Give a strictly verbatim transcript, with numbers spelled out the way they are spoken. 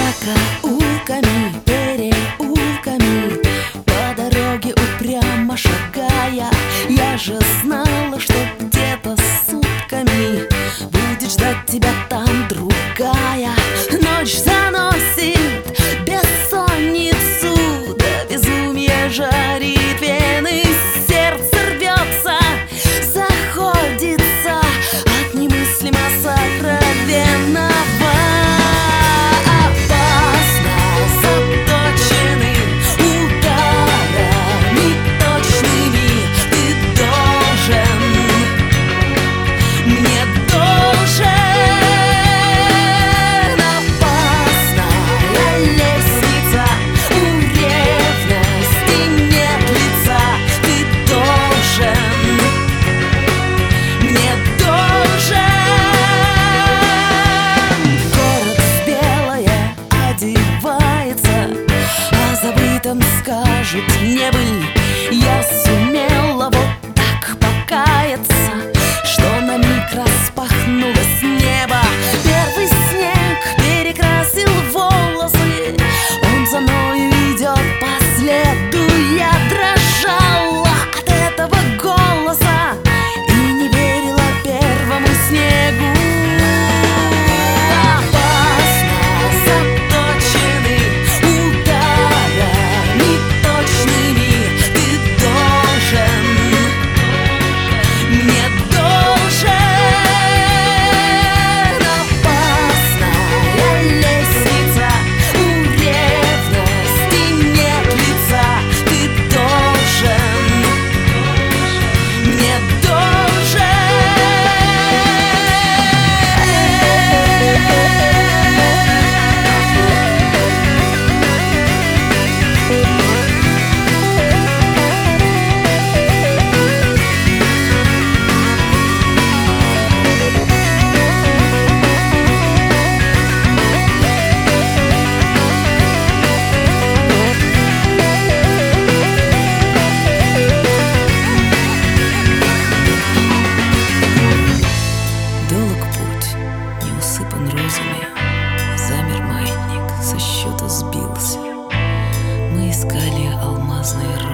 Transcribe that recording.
закоулками, переулками, по дороге упрямо шагая, я же знала, что где-то сутками будет ждать тебя там другая. Ночь заносит бессонницу, до безумия жарит вены, сердце рвется, заходится от немыслимо сокровенного. Скажут, не быль, я сумела вот так покаяться, что на миг распахнулось небо. Первый снег перекрасил волосы, он за мною идет по следу. Я дрожала от этого голоса и не верила первому снегу. Замер маятник, со счета сбился. Мы искали алмазные